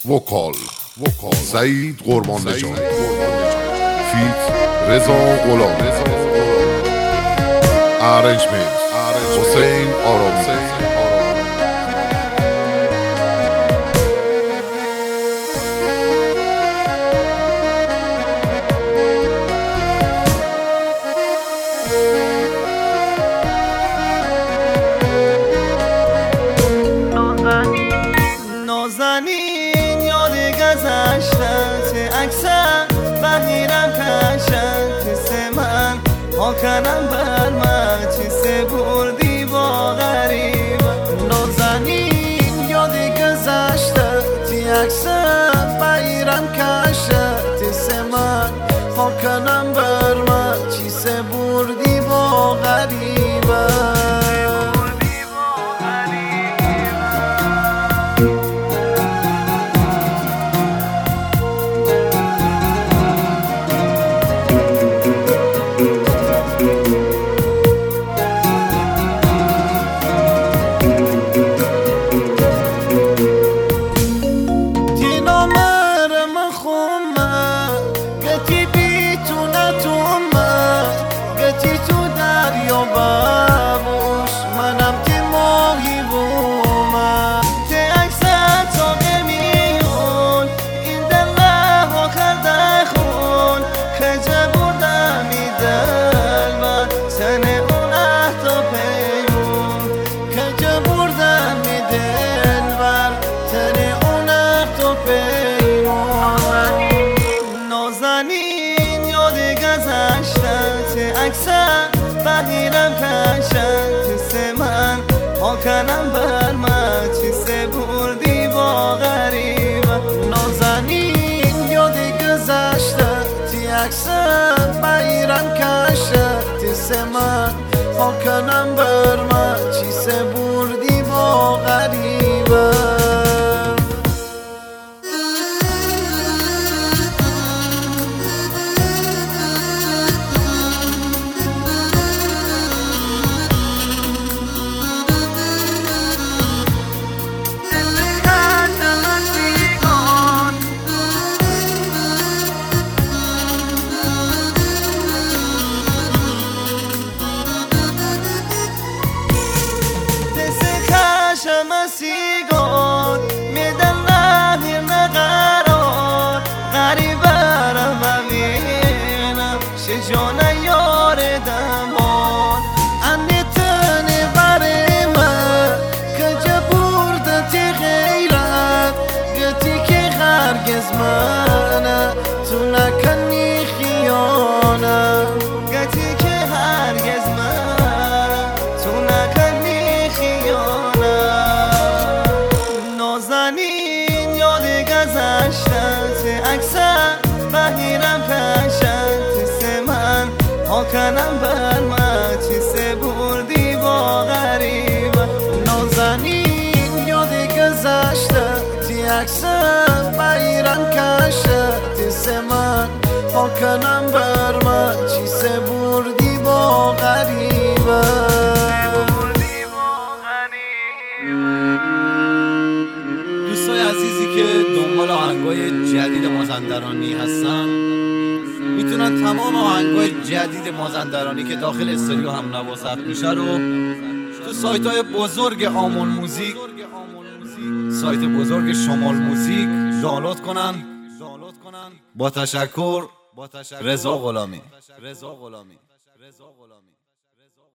وکال سعید قربان نژاد فیت رضا غلامی ارنجمنت حسین آرامی نازنین یاد گذشتت اکثر بهیرم کشت سه من کنم بر من چیزه بردی با غریب نازنین یاد گذشتت اکثر بهیرم کشت سه من کنم بر من چیزه بردی با غریب نازنین یاد گذشتت اکثر بهیرم کشت سه من کنم بر من چیزه بردی با غریب نازنین یاد گذشتت اکثر بهیرم کشت سه من کنم بر من چیزه بردی با غریب مسیگان میدن رهی نقرار غریبه را ببینم شجانه یار دمان انی تنی برمه که جبوردتی غیرت گتی که هرگز منه تو نکنی خیانه گتی که هرگز منه تو نکنی خیانه نازنین یاد گذشتت اکثر بهیرم کشت سه من کنم بر من چیزه بردی با غریب نازنین یاد گذشتت اکثر بهیرم کشت سه من کنم بر من چیزه بردی با غریب دوستای عزیزی که دنبال آهنگای جدید مازندرانی هستن میتونن تمام آهنگای جدید مازندرانی که داخل استودیو هم نوا ضبط میشه رو تو سایت‌های بزرگ آمون موزیک، سایت بزرگ شمال موزیک دانلود کنن. با تشکر، رضا غلامی.